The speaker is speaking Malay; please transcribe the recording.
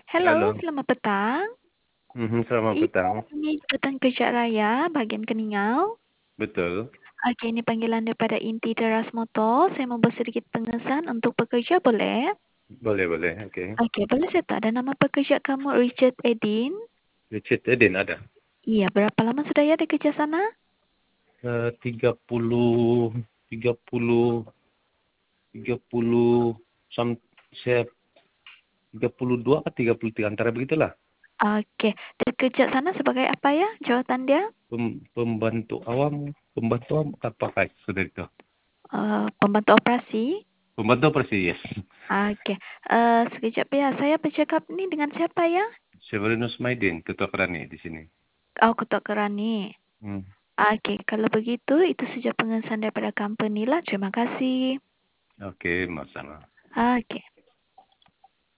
Hello, Halo. selamat petang. Selamat Iya, petang. ini Petang Kejap Raya, bahagian Keningau. Betul. Okey, ini panggilan daripada Inti Teras Motor. Saya mau buat sedikit pengesan untuk pekerja, boleh? Boleh, boleh. Okey. Okey, boleh saya tahu ada nama pekerja kamu Richard Edin? Richard Eden ada. Iya, berapa lama sudah ya di kerja sana? 30, 30, 30, saya 32 atau 33 antara begitulah. Okey, di kerja sana sebagai apa ya jawatan dia? Pembantu awam apa kai sudah itu? Pembantu operasi? Pembantu operasi, yes. Okey, sekejap ya, saya bercakap ni dengan siapa ya? Severinus Maidin, Ketua Kerani di sini. Oh, Ketua Kerani. Hmm. Okey, kalau begitu itu saja pengesan daripada company lah. Terima kasih. Okey, masalah. Okey.